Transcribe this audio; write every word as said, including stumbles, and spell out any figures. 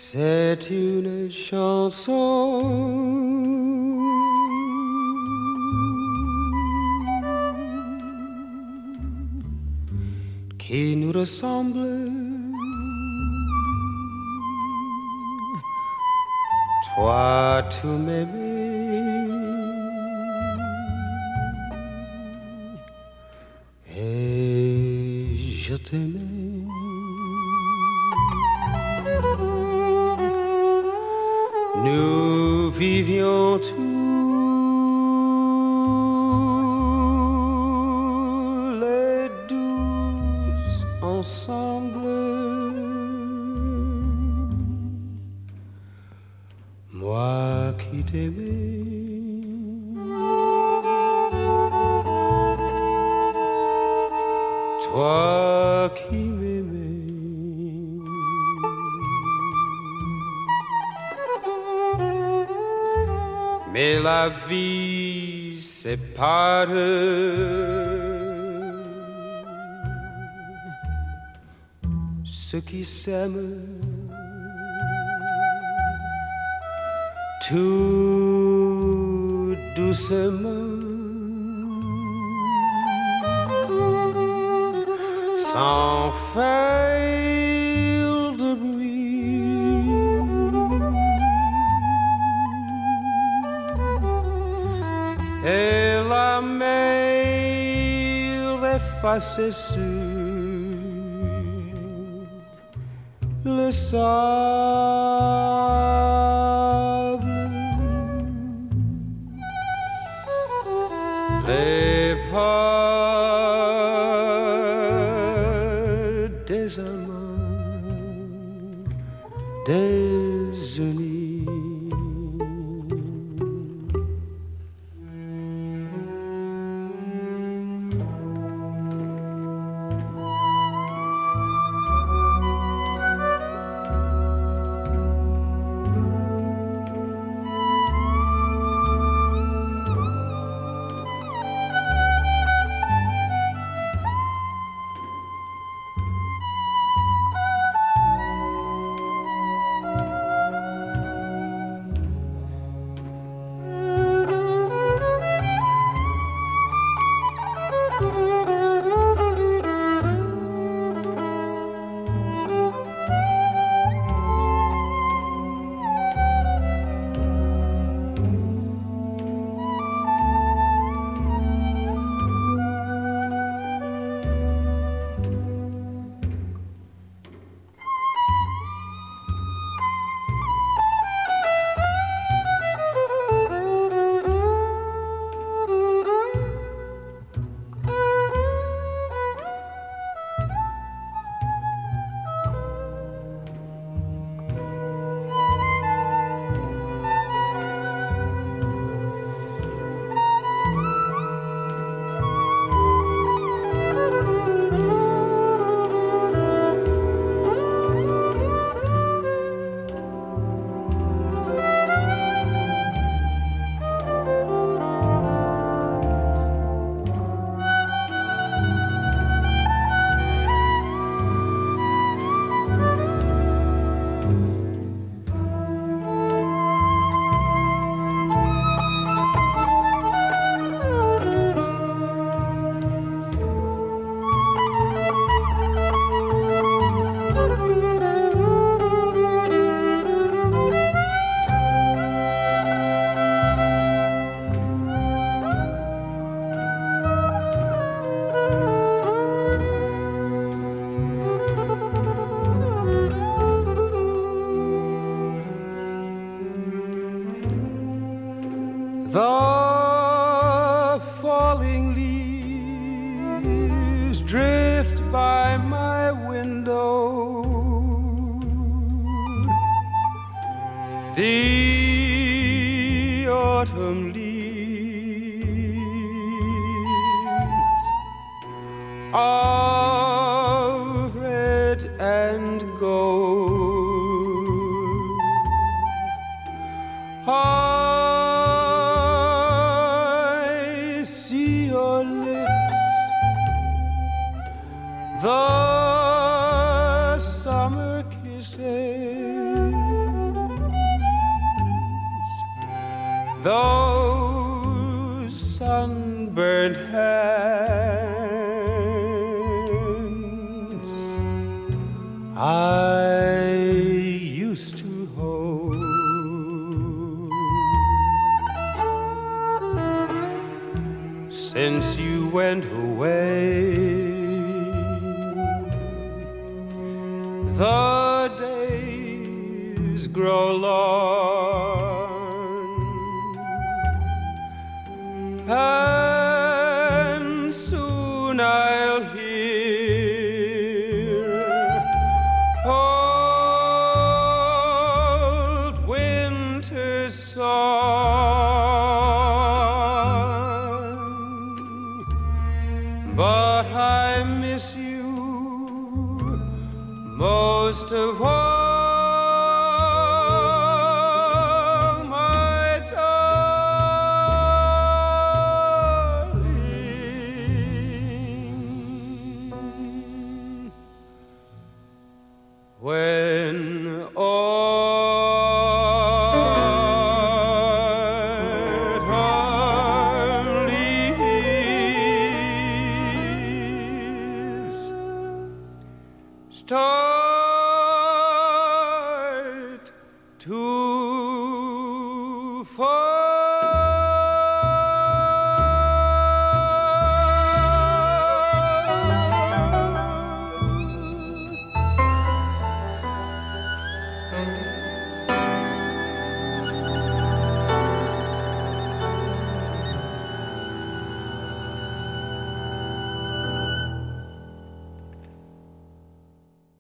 C'est une chanson qui nous ressemble. Toi, tu m'aimais et je t'aimais. Nous vivions tous les douze ensemble. Moi qui t'aimais, toi qui m'aimais. Mais la vie sépare ceux qui s'aiment. Tout doucement, sans faire de bruit, et la mer effacée sur le sable. Les pas des amants désunis. The falling leaves drift by my window. The autumn leaves of red and gold. I see your lips, the summer kisses those sunburned hands I used to hold. Since you went away, the days grow long, and soon I'll hear old winter's song. But I miss you most of all. When autumn leaves start